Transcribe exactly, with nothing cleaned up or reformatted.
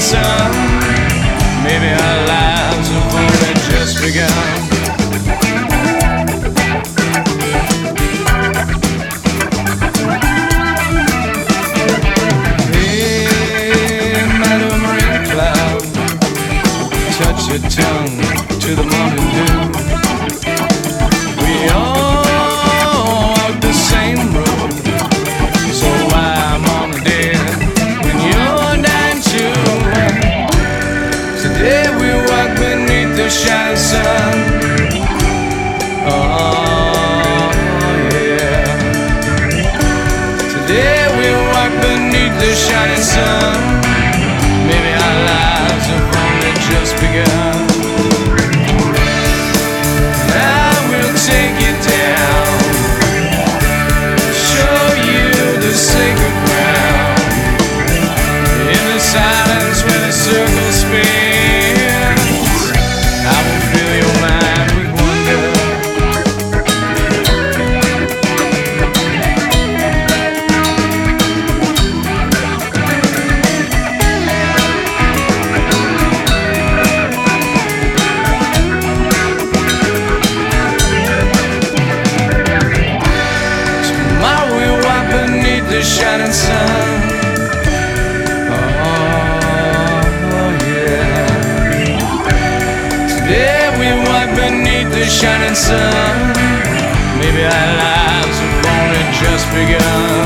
sun. Maybe our lives have only just begun. Touch your tongue to the morning dew. We all walk the same road, so why, mama dear, when you're dying too? Today we walk beneath the shining sun. Oh yeah. Today we walk beneath the shining sun. Maybe our lives have only just begun. I will take you down, show you the sacred ground. In the silence where the circle spins, I will fill your mind with wonder. The shining sun. Oh yeah. Today we walk beneath the shining sun. Maybe our lives have only just begun.